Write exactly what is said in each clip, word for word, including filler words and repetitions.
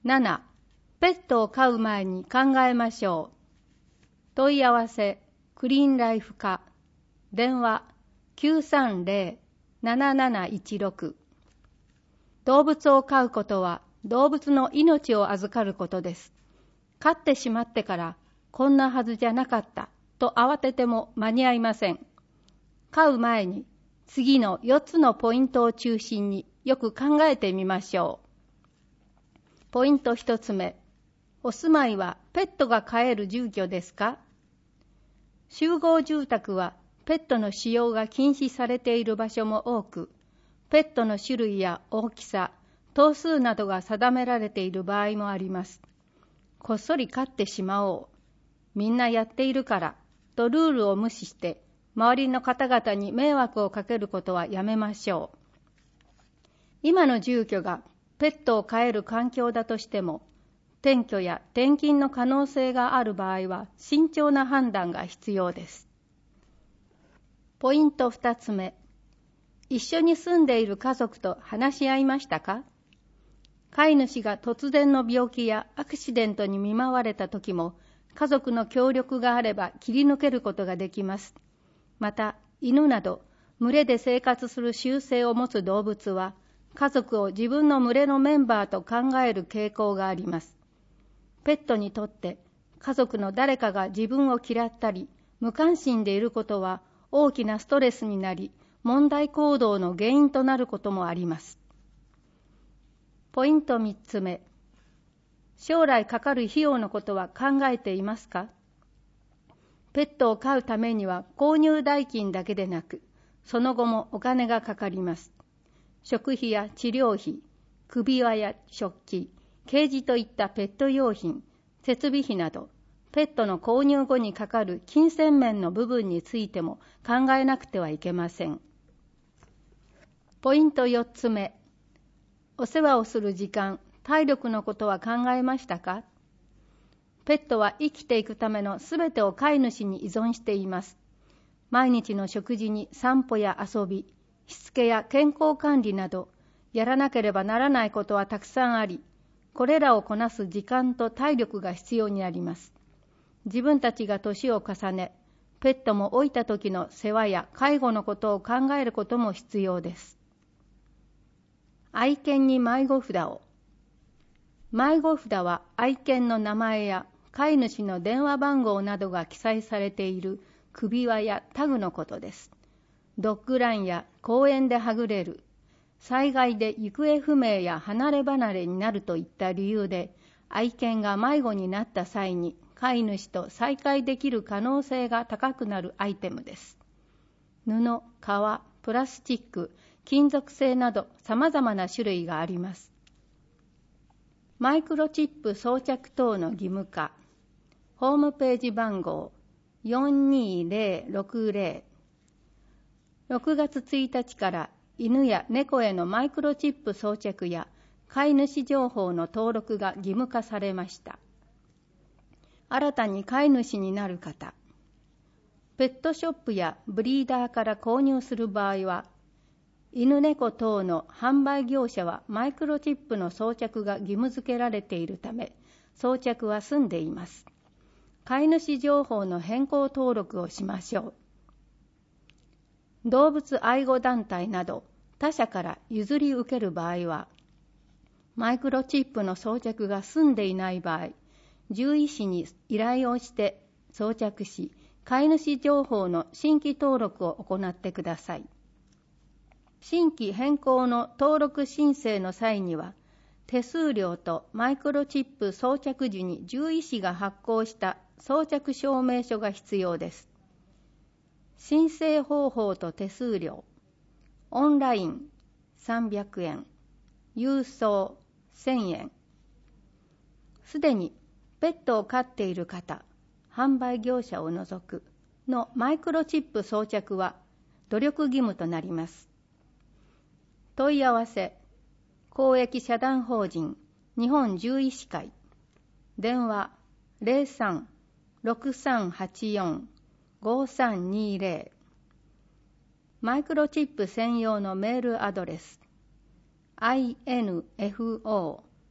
なな、ペットを飼う前に考えましょう。問い合わせ、クリーンライフ課。電話、きゅうさんゼロ なななないちろく。動物を飼うことは動物の命を預かることです。飼ってしまってからこんなはずじゃなかったと慌てても間に合いません。飼う前に次のよっつのポイントを中心によく考えてみましょう。ポイントひとつめ、お住まいはペットが飼える住居ですか？集合住宅はペットの使用が禁止されている場所も多く、ペットの種類や大きさ、頭数などが定められている場合もあります。こっそり飼ってしまおう。みんなやっているからとルールを無視して周りの方々に迷惑をかけることはやめましょう。今の住居がペットを飼える環境だとしても、転居や転勤の可能性がある場合は慎重な判断が必要です。ポイントふたつめ、一緒に住んでいる家族と話し合いましたか？飼い主が突然の病気やアクシデントに見舞われた時も、家族の協力があれば切り抜けることができます。また、犬など群れで生活する習性を持つ動物は、家族を自分の群れのメンバーと考える傾向があります。ペットにとって家族の誰かが自分を嫌ったり無関心でいることは大きなストレスになり、問題行動の原因となることもあります。ポイントみっつめ、将来かかる費用のことは考えていますか？ペットを飼うためには購入代金だけでなく、その後もお金がかかります。食費や治療費、首輪や食器、ケージといったペット用品、設備費など、ペットの購入後にかかる金銭面の部分についても考えなくてはいけません。ポイントよっつめ、お世話をする時間、体力のことは考えましたか？ペットは生きていくためのすべてを飼い主に依存しています。毎日の食事に散歩や遊び、しつけや健康管理など、やらなければならないことはたくさんあり、これらをこなす時間と体力が必要になります。自分たちが年を重ね、ペットも老いた時の世話や介護のことを考えることも必要です。愛犬に迷子札を。迷子札は愛犬の名前や飼い主の電話番号などが記載されている首輪やタグのことです。ドッグランや公園ではぐれる、災害で行方不明や離れ離れになるといった理由で、愛犬が迷子になった際に飼い主と再会できる可能性が高くなるアイテムです。布、革、プラスチック、金属製など様々な種類があります。マイクロチップ装着等の義務化。ホームページ番号よんにーぜろろくぜろ。ろくがつついたちから犬や猫へのマイクロチップ装着や飼い主情報の登録が義務化されました。新たに飼い主になる方、ペットショップやブリーダーから購入する場合は、犬猫等の販売業者はマイクロチップの装着が義務付けられているため、装着は済んでいます。飼い主情報の変更登録をしましょう。動物愛護団体など他社から譲り受ける場合は、マイクロチップの装着が済んでいない場合、獣医師に依頼をして装着し、飼い主情報の新規登録を行ってください。新規変更の登録申請の際には、手数料とマイクロチップ装着時に獣医師が発行した装着証明書が必要です。申請方法と手数料。オンラインさんびゃくえん、郵送せんえん。すでにペットを飼っている方、販売業者を除くのマイクロチップ装着は努力義務となります。問い合わせ、公益社団法人日本獣医師会、電話 ゼロさん ろくさんはちよん ごさんにゼロ、マイクロチップ専用のメールアドレス インフォ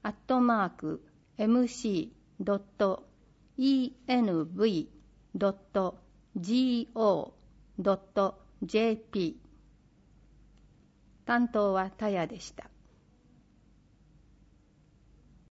アットマーク エムシー ドット イーエヌブイ ドット ジーオー ドット ジェーピー。担当はタヤでした。